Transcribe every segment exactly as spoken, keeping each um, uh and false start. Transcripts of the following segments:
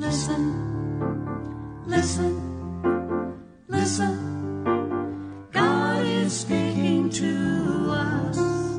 Listen, listen, listen. God is speaking to us.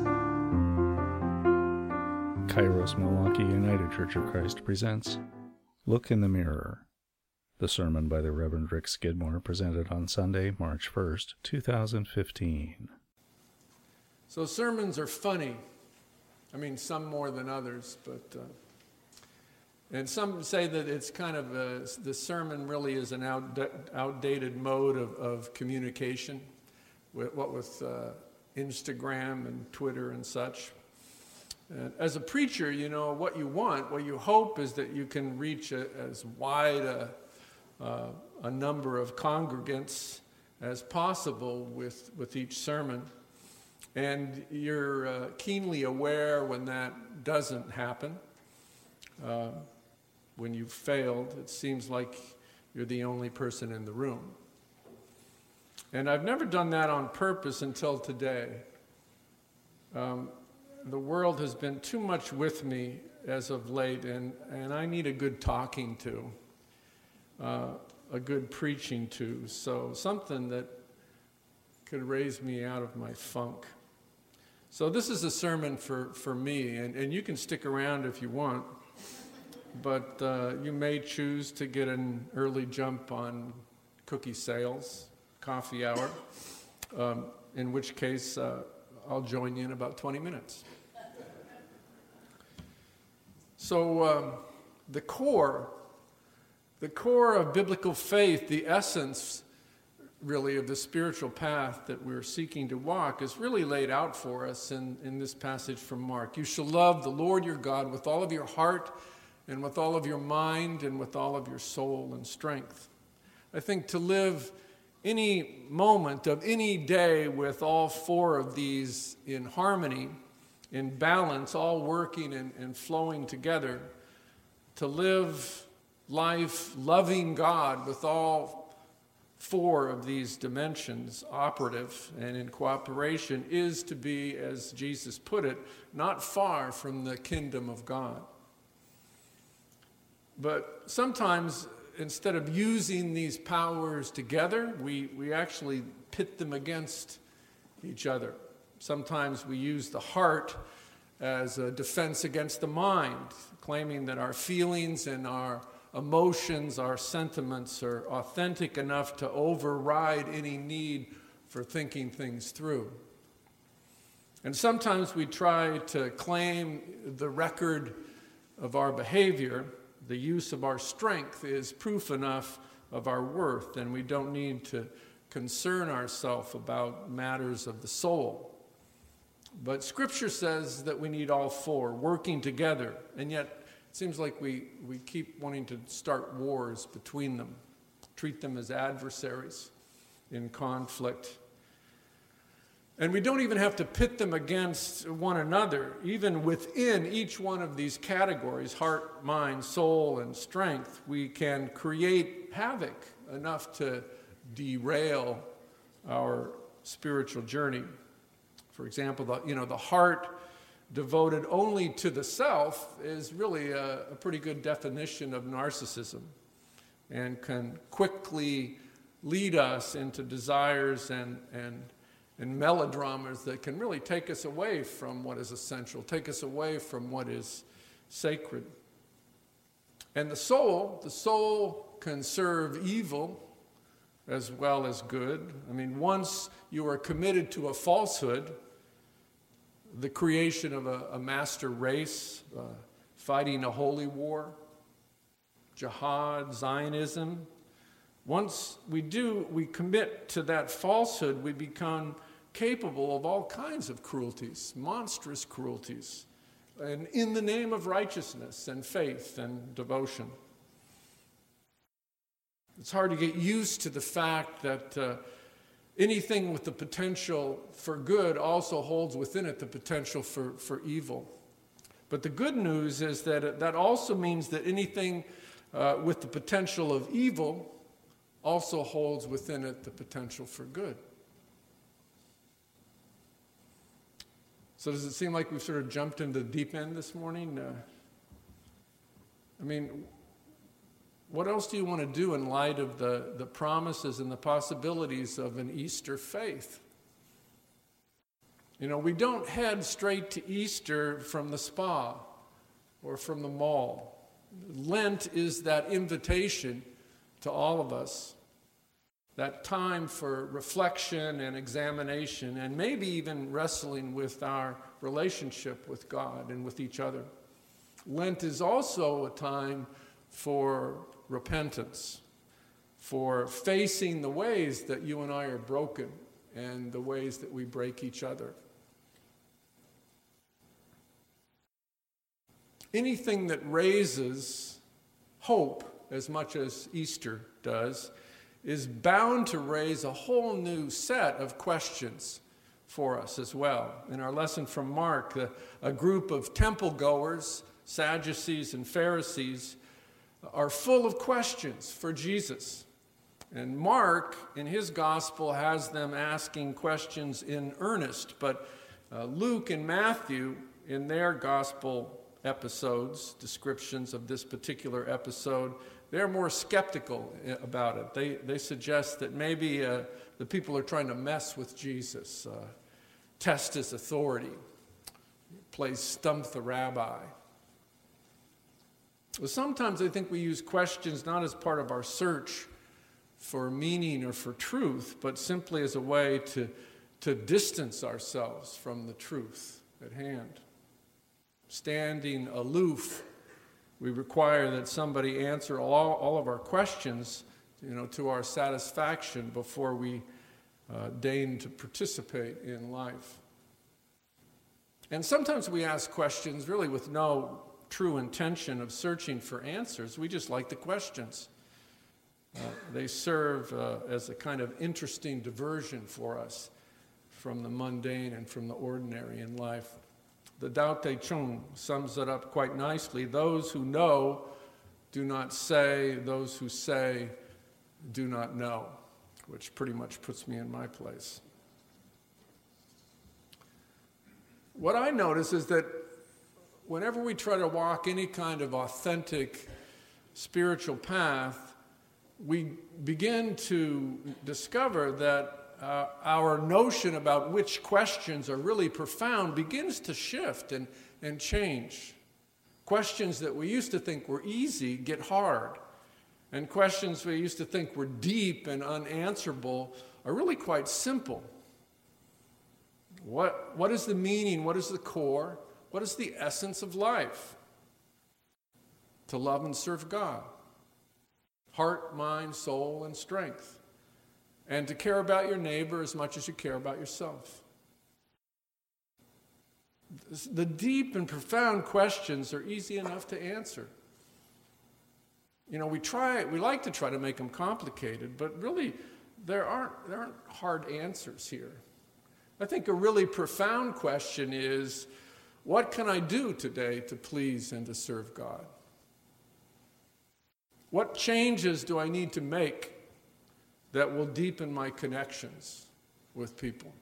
Kairos Milwaukee United Church of Christ presents Look in the Mirror, the sermon by the Reverend Rick Skidmore, presented on Sunday, March first, two thousand fifteen. So sermons are funny. I mean, some more than others, but uh, and some say that it's kind of a, the sermon really is an out, outdated mode of, of communication, with, what with uh, Instagram and Twitter and such. And as a preacher, you know, what you want, what you hope is that you can reach a, as wide a, uh, a number of congregants as possible with, with each sermon. And you're uh, keenly aware when that doesn't happen. Uh, when you've failed, it seems like you're the only person in the room. And I've never done that on purpose until today. Um, the world has been too much with me as of late, and, and I need a good talking to, uh, a good preaching to, so something that could raise me out of my funk. So this is a sermon for, for me, and, and you can stick around if you want, but uh, you may choose to get an early jump on cookie sales, coffee hour, um, in which case uh, I'll join you in about twenty minutes. So um, the core, the core of biblical faith, the essence really of the spiritual path that we're seeking to walk is really laid out for us in, in this passage from Mark. You shall love the Lord your God with all of your heart and with all of your mind and with all of your soul and strength. I think to live any moment of any day with all four of these in harmony, in balance, all working and, and flowing together, to live life loving God with all four of these dimensions operative and in cooperation is to be, as Jesus put it, not far from the kingdom of God. But sometimes, instead of using these powers together, we, we actually pit them against each other. Sometimes we use the heart as a defense against the mind, claiming that our feelings and our emotions, our sentiments are authentic enough to override any need for thinking things through. And sometimes we try to claim the record of our behavior, the use of our strength is proof enough of our worth, and we don't need to concern ourselves about matters of the soul. But Scripture says that we need all four working together, and yet it seems like we, we keep wanting to start wars between them, treat them as adversaries in conflict. And we don't even have to pit them against one another. Even within each one of these categories, heart, mind, soul, and strength, we can create havoc enough to derail our spiritual journey. For example, the, you know, the heart devoted only to the self is really a, a pretty good definition of narcissism and can quickly lead us into desires and, and, and melodramas that can really take us away from what is essential, take us away from what is sacred. And the soul, the soul can serve evil as well as good. I mean, once you are committed to a falsehood, the creation of a, a master race, uh, fighting a holy war, jihad, Zionism. Once we do, we commit to that falsehood, we become capable of all kinds of cruelties, monstrous cruelties, and in the name of righteousness and faith and devotion. It's hard to get used to the fact that uh, anything with the potential for good also holds within it the potential for, for evil. But the good news is that that also means that anything uh, with the potential of evil also holds within it the potential for good. So does it seem like we've sort of jumped into the deep end this morning? Uh, I mean, What else do you want to do in light of the, the promises and the possibilities of an Easter faith? You know, we don't head straight to Easter from the spa or from the mall. Lent is that invitation to all of us, that time for reflection and examination, and maybe even wrestling with our relationship with God and with each other. Lent is also a time for repentance, for facing the ways that you and I are broken and the ways that we break each other. Anything that raises hope as much as Easter does is bound to raise a whole new set of questions for us as well. In our lesson from Mark, a, a group of temple goers, Sadducees and Pharisees, are full of questions for Jesus. And Mark, in his gospel, has them asking questions in earnest, but uh, Luke and Matthew, in their gospel episodes, descriptions of this particular episode, they're more skeptical about it. They, they suggest that maybe uh, the people are trying to mess with Jesus, uh, test his authority, play stump the rabbi. Well, sometimes I think we use questions not as part of our search for meaning or for truth, but simply as a way to, to distance ourselves from the truth at hand. Standing aloof, we require that somebody answer all, all of our questions, you know, to our satisfaction before we uh, deign to participate in life. And sometimes we ask questions really with no true intention of searching for answers. We just like the questions. Uh, they serve uh, as a kind of interesting diversion for us from the mundane and from the ordinary in life. The Tao Te Ching sums it up quite nicely. Those who know do not say, those who say do not know, which pretty much puts me in my place. What I notice is that whenever we try to walk any kind of authentic spiritual path, we begin to discover that Uh, our notion about which questions are really profound begins to shift and, and change. Questions that we used to think were easy get hard. And questions we used to think were deep and unanswerable are really quite simple. What, what is the meaning? What is the core? What is the essence of life? To love and serve God. Heart, mind, soul, and strength. And to care about your neighbor as much as you care about yourself. The deep and profound questions are easy enough to answer. You know, we try, we like to try to make them complicated, but really there aren't, there aren't hard answers here. I think a really profound question is, what can I do today to please and to serve God? What changes do I need to make that will deepen my connections with people?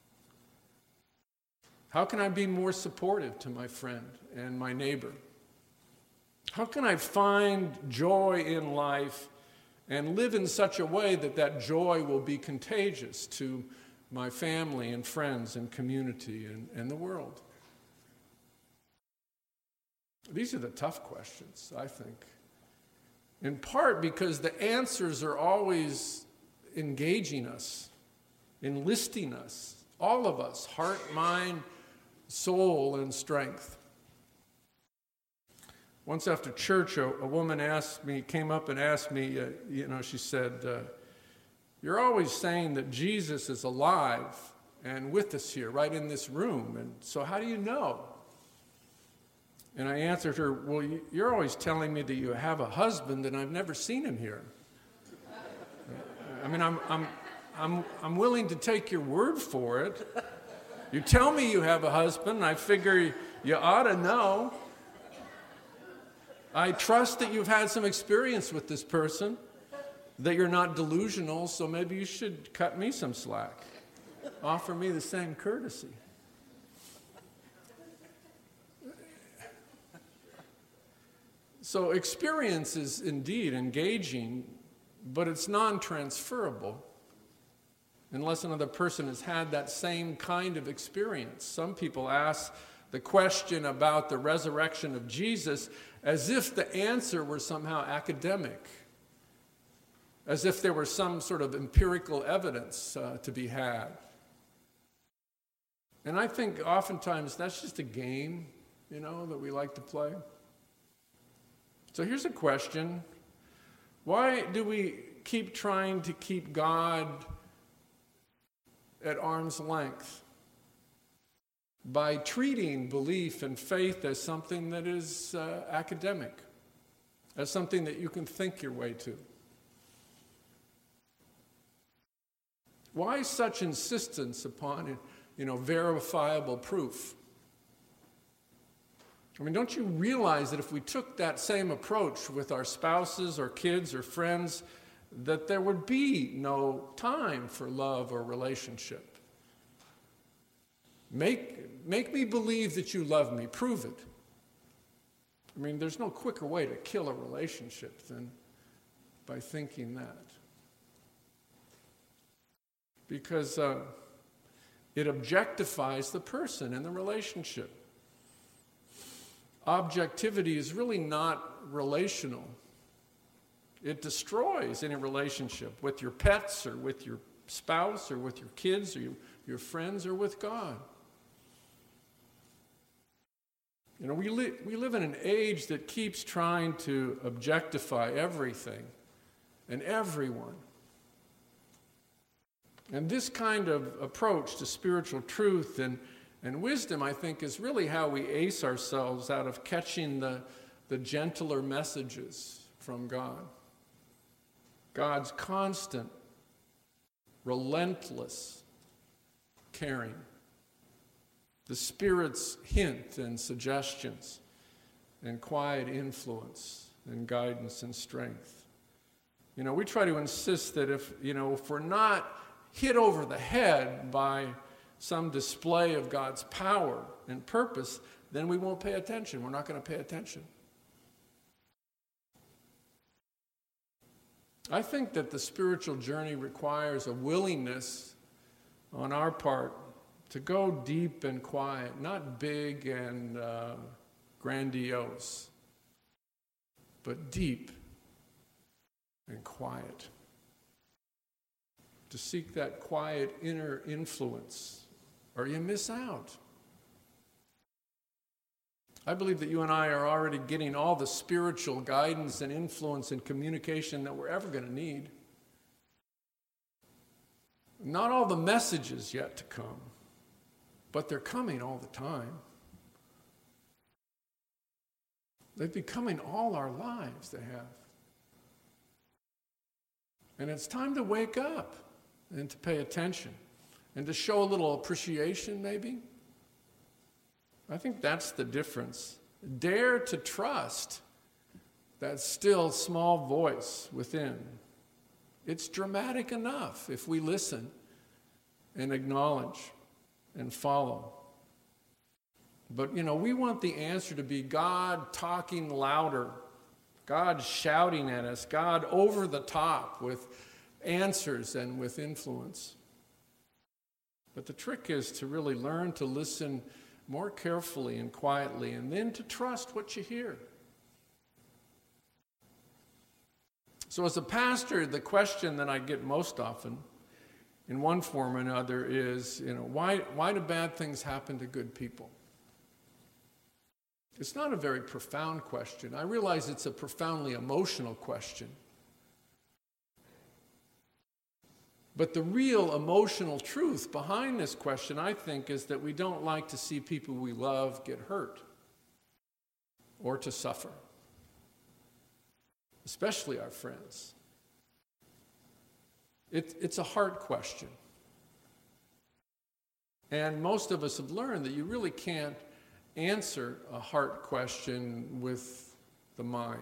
How can I be more supportive to my friend and my neighbor? How can I find joy in life and live in such a way that that joy will be contagious to my family and friends and community and, and the world? These are the tough questions, I think. In part because the answers are always engaging us, enlisting us, all of us, heart, mind, soul, and strength. Once after church, a, a woman asked me, came up and asked me, uh, you know, she said, uh, you're always saying that Jesus is alive and with us here, right in this room, and so how do you know? And I answered her, well, you're always telling me that you have a husband and I've never seen him here. I mean, I'm, I'm, I'm, I'm willing to take your word for it. You tell me you have a husband, I figure you ought to know. I trust that you've had some experience with this person, that you're not delusional, so maybe you should cut me some slack. Offer me the same courtesy. So experience is indeed engaging, but it's non-transferable unless another person has had that same kind of experience. Some people ask the question about the resurrection of Jesus as if the answer were somehow academic, as if there was some sort of empirical evidence uh, to be had. And I think oftentimes that's just a game, you know, that we like to play. So here's a question. Why do we keep trying to keep God at arm's length by treating belief and faith as something that is uh, academic, as something that you can think your way to? Why such insistence upon, you know, verifiable proof? I mean, don't you realize that if we took that same approach with our spouses or kids or friends, that there would be no time for love or relationship? Make, make me believe that you love me. Prove it. I mean, there's no quicker way to kill a relationship than by thinking that. Because uh, it objectifies the person in the relationship. Objectivity is really not relational. It destroys any relationship with your pets or with your spouse or with your kids or your, your friends or with God. You know, we, li- we live in an age that keeps trying to objectify everything and everyone. And this kind of approach to spiritual truth and, and wisdom, I think, is really how we ace ourselves out of catching the, the gentler messages from God. God's constant, relentless caring. The Spirit's hint and suggestions and quiet influence and guidance and strength. You know, we try to insist that if, you know, if we're not hit over the head by some display of God's power and purpose, then we won't pay attention. We're not going to pay attention. I think that the spiritual journey requires a willingness on our part to go deep and quiet, not big and uh, grandiose, but deep and quiet. To seek that quiet inner influence, or you miss out. I believe that you and I are already getting all the spiritual guidance and influence and communication that we're ever going to need. Not all the messages yet to come, but they're coming all the time. They've been coming all our lives, they have. And it's time to wake up and to pay attention and to show a little appreciation, maybe. I think that's the difference. Dare to trust that still small voice within. It's dramatic enough if we listen and acknowledge and follow. But, you know, we want the answer to be God talking louder, God shouting at us, God over the top with answers and with influence. But the trick is to really learn to listen more carefully and quietly, and then to trust what you hear. So as a pastor, the question that I get most often, in one form or another, is, you know, why, why do bad things happen to good people? It's not a very profound question. I realize it's a profoundly emotional question. But the real emotional truth behind this question, I think, is that we don't like to see people we love get hurt or to suffer, especially our friends. It, it's a heart question. And most of us have learned that you really can't answer a heart question with the mind.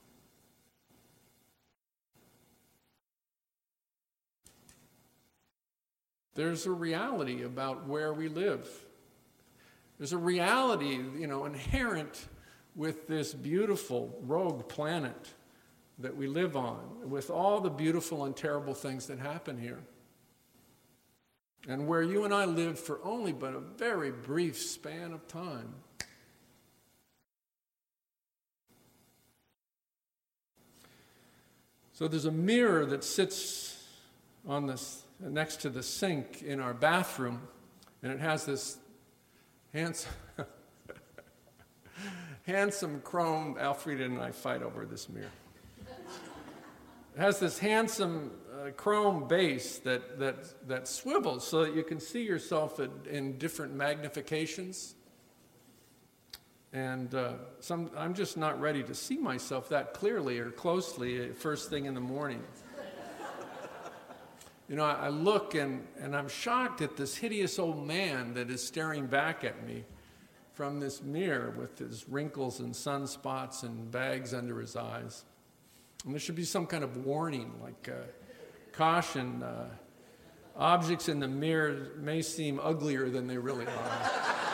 There's a reality about where we live. There's a reality, you know, inherent with this beautiful rogue planet that we live on, with all the beautiful and terrible things that happen here. And where you and I lived for only but a very brief span of time. So there's a mirror that sits on this next to the sink in our bathroom, and it has this handsome, handsome chrome. Alfreda and I fight over this mirror. It has this handsome uh, chrome base that, that, that swivels so that you can see yourself at, in different magnifications. And uh, some, I'm just not ready to see myself that clearly or closely first thing in the morning. You know, I, I look and, and I'm shocked at this hideous old man that is staring back at me from this mirror with his wrinkles and sunspots and bags under his eyes. And there should be some kind of warning, like uh, caution, uh, objects in the mirror may seem uglier than they really are.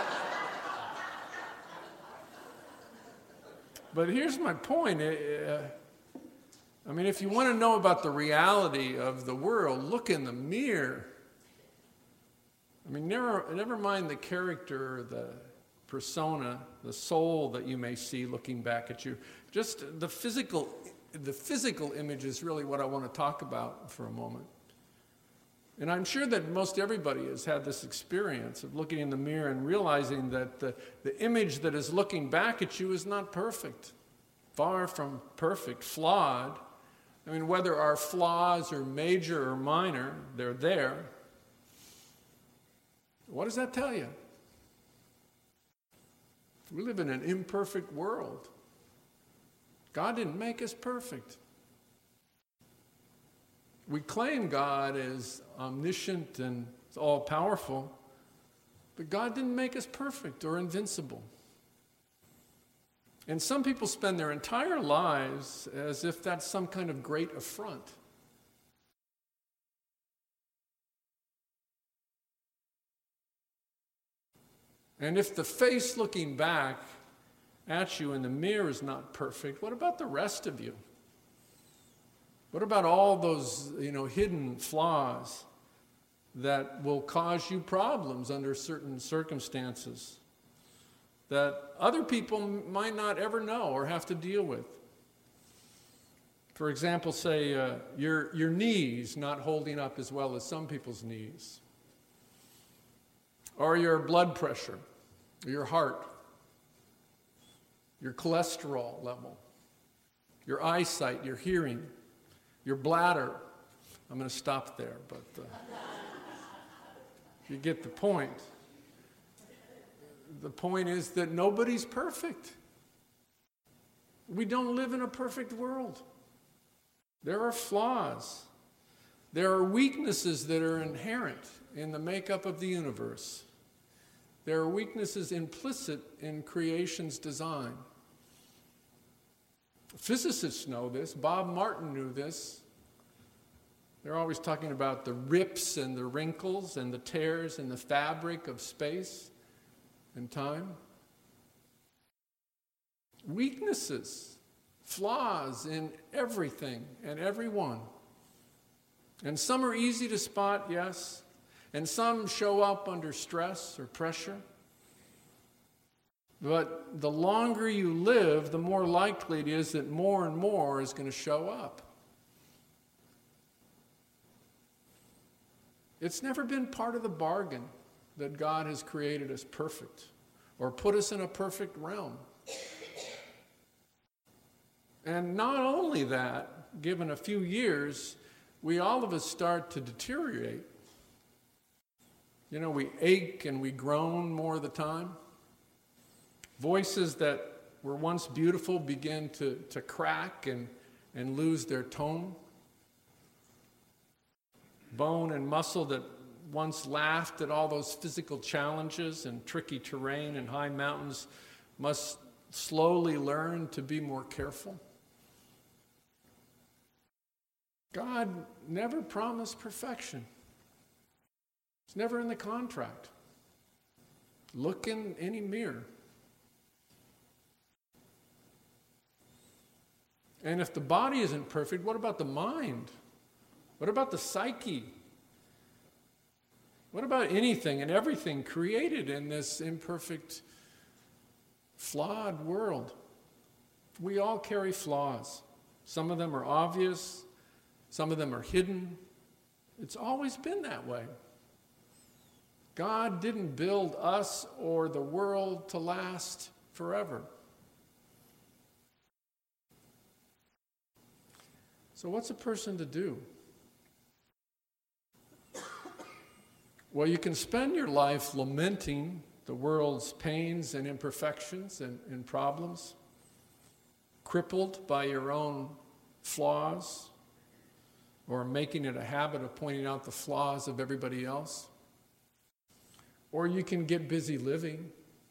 But here's my point. Uh, I mean, if you want to know about the reality of the world, look in the mirror. I mean, never, never mind the character, the persona, the soul that you may see looking back at you. Just the physical, the physical image is really what I want to talk about for a moment. And I'm sure that most everybody has had this experience of looking in the mirror and realizing that the, the image that is looking back at you is not perfect. Far from perfect, flawed. I mean, whether our flaws are major or minor, they're there. What does that tell you? We live in an imperfect world. God didn't make us perfect. We claim God is omniscient and all-powerful, but God didn't make us perfect or invincible. And some people spend their entire lives as if that's some kind of great affront. And if the face looking back at you in the mirror is not perfect, what about the rest of you? What about all those, you know, hidden flaws that will cause you problems under certain circumstances that other people might not ever know or have to deal with? For example, say uh, your, your knees not holding up as well as some people's knees, or your blood pressure, or your heart, your cholesterol level, your eyesight, your hearing, your bladder. I'm going to stop there, but uh, you get the point. The point is that nobody's perfect. We don't live in a perfect world. There are flaws. There are weaknesses that are inherent in the makeup of the universe. There are weaknesses implicit in creation's design. Physicists know this. Bob Martin knew this. They're always talking about the rips and the wrinkles and the tears in the fabric of space and time. Weaknesses, flaws in everything and everyone. And some are easy to spot, yes, and some show up under stress or pressure. But the longer you live, the more likely it is that more and more is going to show up. It's never been part of the bargain that God has created us perfect or put us in a perfect realm. And not only that, given a few years, we all of us start to deteriorate. You know, we ache and we groan more of the time. Voices that were once beautiful begin to, to crack and, and lose their tone. Bone and muscle that once laughed at all those physical challenges and tricky terrain and high mountains must slowly learn to be more careful. God never promised perfection. It's never in the contract. Look in any mirror. And if the body isn't perfect, what about the mind? What about the psyche? What about anything and everything created in this imperfect, flawed world? We all carry flaws. Some of them are obvious, some of them are hidden. It's always been that way. God didn't build us or the world to last forever. So what's a person to do? Well, you can spend your life lamenting the world's pains and imperfections and, and problems, crippled by your own flaws, or making it a habit of pointing out the flaws of everybody else. Or you can get busy living,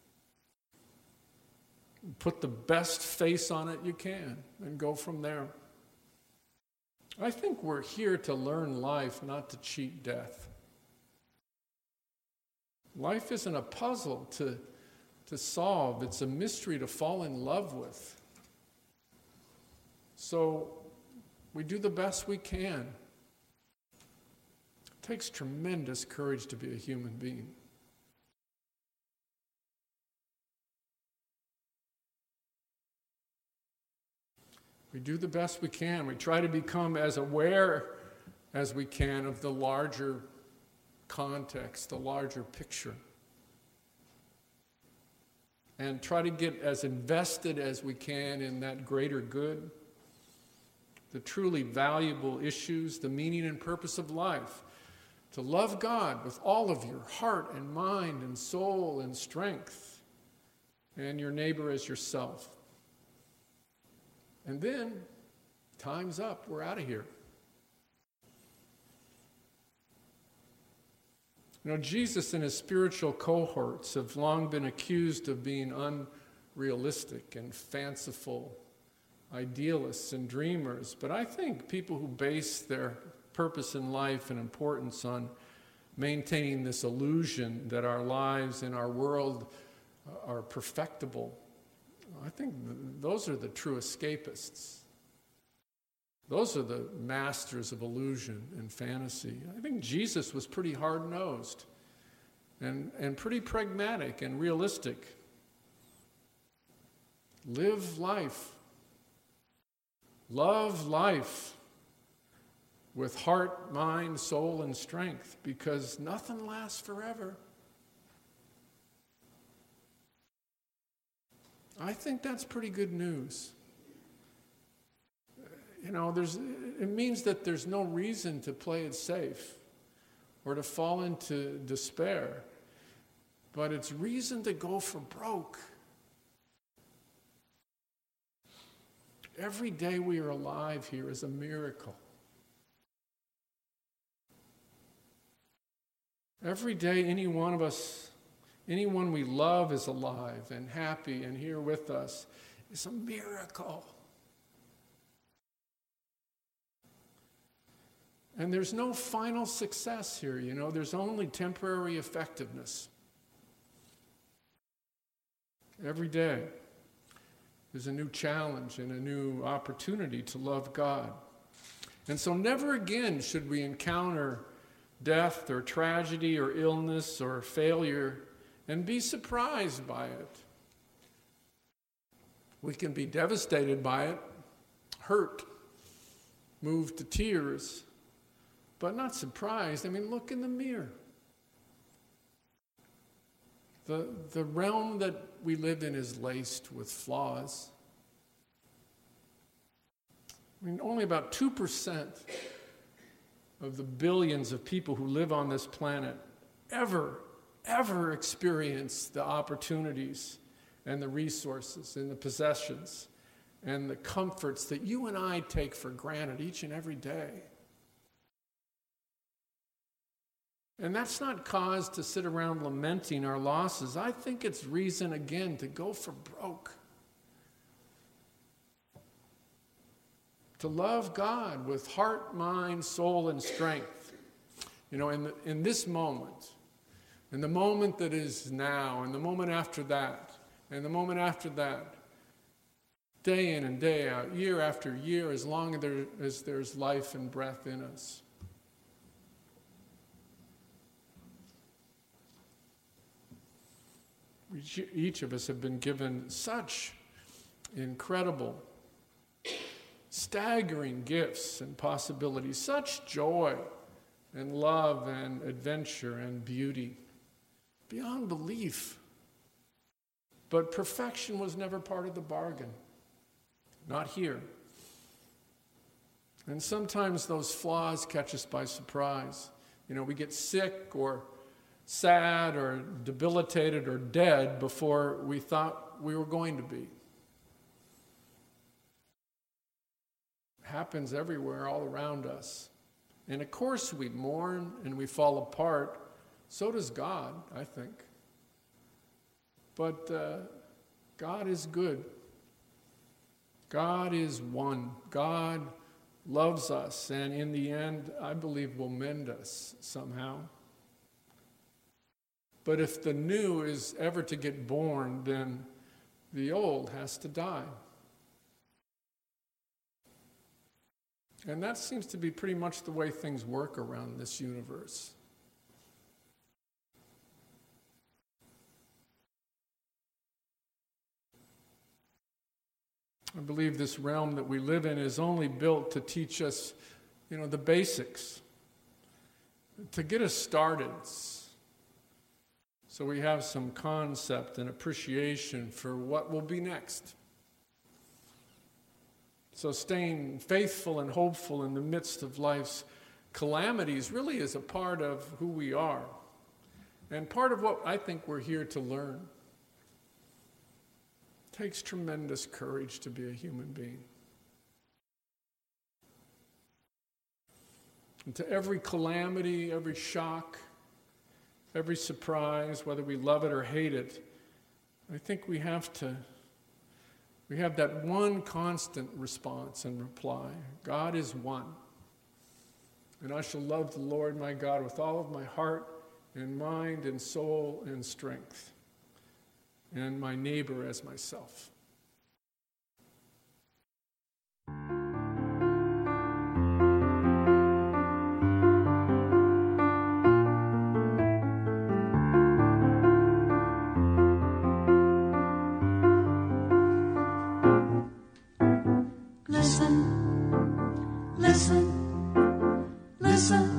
put the best face on it you can, and go from there. I think we're here to learn life, not to cheat death. Life isn't a puzzle to, to solve. It's a mystery to fall in love with. So we do the best we can. It takes tremendous courage to be a human being. We do the best we can. We try to become as aware as we can of the larger context, the larger picture. And try to get as invested as we can in that greater good, the truly valuable issues, the meaning and purpose of life. To love God with all of your heart and mind and soul and strength, and your neighbor as yourself. And then, time's up. We're out of here. You know, Jesus and his spiritual cohorts have long been accused of being unrealistic and fanciful idealists and dreamers. But I think people who base their purpose in life and importance on maintaining this illusion that our lives and our world are perfectible, I think those are the true escapists. Those are the masters of illusion and fantasy. I think Jesus was pretty hard-nosed and, and pretty pragmatic and realistic. Live life. Love life with heart, mind, soul, and strength, because nothing lasts forever. I think that's pretty good news. You know, there's, it means that there's no reason to play it safe or to fall into despair, but it's reason to go for broke. Every day we are alive here is a miracle. Every day any one of us, anyone we love is alive and happy and here with us is a miracle. And there's no final success here, you know, there's only temporary effectiveness. Every day there's a new challenge and a new opportunity to love God. And so never again should we encounter death or tragedy or illness or failure and be surprised by it. We can be devastated by it, hurt, moved to tears, but not surprised. I mean, look in the mirror. The, the realm that we live in is laced with flaws. I mean, only about two percent of the billions of people who live on this planet ever, ever experience the opportunities and the resources and the possessions and the comforts that you and I take for granted each and every day. And that's not cause to sit around lamenting our losses. I think it's reason, again, to go for broke. To love God with heart, mind, soul, and strength. You know, in, the, in this moment, in the moment that is now, and the moment after that, and the moment after that, day in and day out, year after year, as long as, there, as there's life and breath in us. We, each of us have been given such incredible, staggering gifts and possibilities, such joy and love and adventure and beauty, beyond belief. But perfection was never part of the bargain. Not here. And sometimes those flaws catch us by surprise. You know, we get sick or sad or debilitated or dead before we thought we were going to be. It happens everywhere, all around us. And of course we mourn and we fall apart. So does God, I think. But uh, God is good. God is one. God loves us, and in the end, I believe will mend us somehow. But if the new is ever to get born, then the old has to die. And that seems to be pretty much the way things work around this universe. I believe this realm that we live in is only built to teach us, you know, the basics, to get us started, so we have some concept and appreciation for what will be next. So staying faithful and hopeful in the midst of life's calamities really is a part of who we are, and part of what I think we're here to learn. It takes tremendous courage to be a human being. And to every calamity, every shock, every surprise, whether we love it or hate it, I think we have to, we have that one constant response and reply. God is one. And I shall love the Lord my God with all of my heart and mind and soul and strength, and my neighbor as myself. Listen, listen, listen.